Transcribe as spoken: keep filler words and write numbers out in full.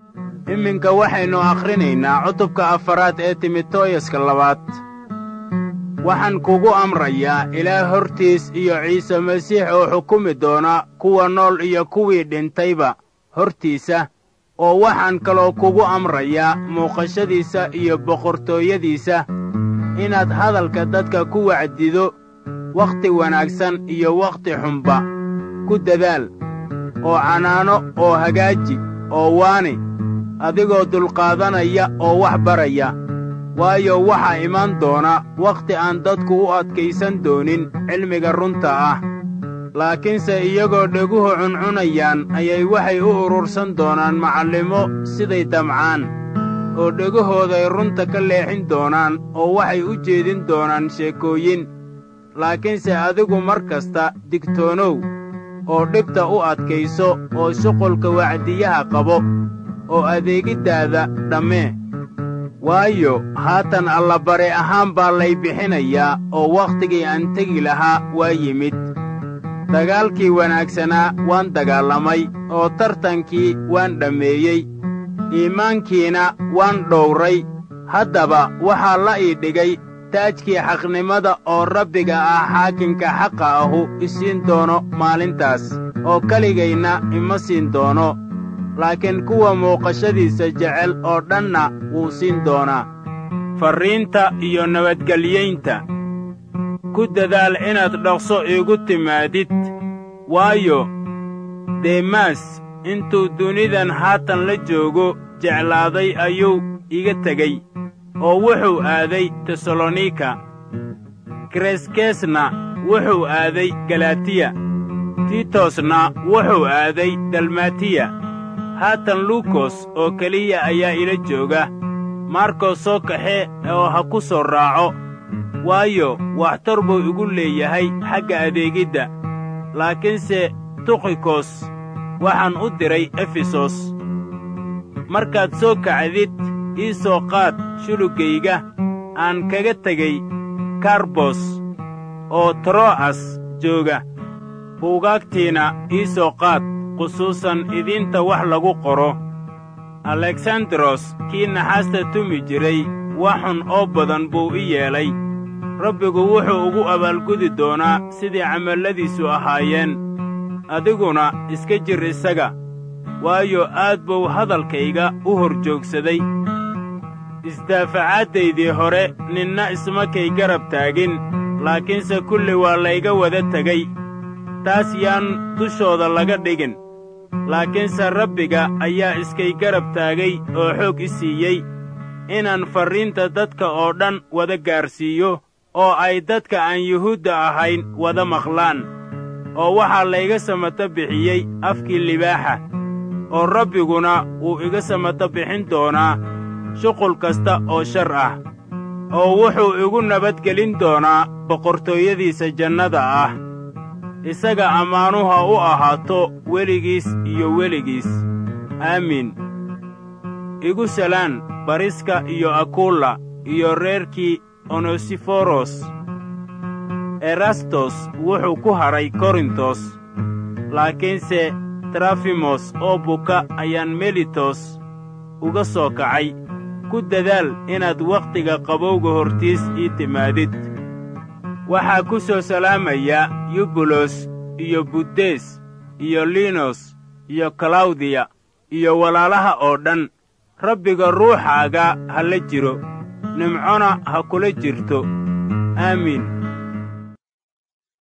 iminka waxaynu akhrinaynaa cutubka afaraad ee timotooyaska labaad. waxaan kugu amrayaa ilaah hortiis iyo ciise masiix oo xukumi doona kuwa nool iyo kuwii dhintayba hortiisa, oo waxaan kaloo kugu amrayaa muuqashadiisa iyo boqortooyadiisa, inaad hadalka dadka ku wacdido wakhti wanaagsan iyo wakhti xunba ku dadaal, oo canaano oo hagaaji oo waani, adigoo dulqaadanaya oo wax baraya. waayo waxaa imaan doona wakhti aan dadku u adkaysan doonin cilmiga runta ah, laakiinse iyagoo dheguhu cuncunayaan ayay waxay u urursan doonaan macallimo siday damcaan, oo dhegahooday runta ka leexin doonaan oo waxay u jeedin doonaan sheekooyin. laakiinse adigu mar kasta digtoonow oo dhibta u adkayso oo shuqulka wacdiyaha qabo oo adeegiddaada dhammee. waayo haatan allabare ahaan baa lay bixinayaa oo wakhtigii aan tegi lahaa waa yimid. dagaalkii wanaagsanaa waan dagaalamay oo tartankii waan dhammeeyey, iimaankiina waan dhowray. haddaba waxaa la ii dhigay taajkii xaqnimada oo rabbiga ah xaakinka xaqa ahu isiin doono maalintaas, oo keligayna ima siin doono, laakiin kuwa muuqashadiisa jecel oo dhanna wuu siin doonaa. farriinta iyo nabadgelyaynta. ku dadaal inaad dhaqso iigu timaadid, waayo deemaas intuu dunidan haatan la joogo jeclaaday ayuu iga tegey, oo wuxuu aaday tesalonika. kreskesna wuxuu aaday galatiya, tiitosna wuxuu aaday dalmatiya. haatan luukos oo keliya ayaa ila jooga. markos soo kaxe oo ha ku soo raaco, waayo waxtar buu igu leeyahay xagga adeegidda. laakiinse tukhikos waxaan u diray efesos. markaad soo kacdid ii soo qaad shuluggayga aan kaga tegey karbos oo tro'as jooga. buugaagtiina ii soo qaad, khusuusan idinta wax lagu qoro. aleksandaros kii naxaasta tumi jiray wax xun oo badan buu i yeelay. rabbigu wuxuu ugu abaalgudi doonaa sidii camalladiisu ahaayeen. adiguna iska jir isaga, waayo aad buu hadalkayga u hor joogsaday. isdaafacaaddaydii hore ninna isma kay garab taagin, laakiinse kulli waa layga wada tegey. taas yaan dushooda laga dhigin, laakiinse rabbiga ayaa iskay garab taagay oo xoog i siiyey, inaan farriinta dadka oo dhan wada gaarsiiyo, oo ay dadka aan yuhuudda ahayn wada maqlaan. oo waxaa layga samato bixiyey afkii libaaxa, oo rabbiguna wuu iga samato bixin doonaa shuqul kasta oo shar ah, oo wuxuu igu nabadgelin doonaa boqortooyadiisa jannada ah. isaga ammaanuhu ha u ahaato weligiis iyo weligiis. aamiin. igu salaan bariska iyo akulla iyo reerkii onesiforos. erastos wuxuu ku hadhay korintos, laakiinse trafimos oo buka ayaan melitos uga soo kacay. ku dadaal inaad wakhtiga qabowga hortiis ii timaadid. waxaa ku soo salaamaya yubulos iyo buddes iyo linos iyo kalawdiya iyo walaalaha oo dhan. rabbiga ruuxaaga ha la jiro, nimcona ha kula jirto. aamiin.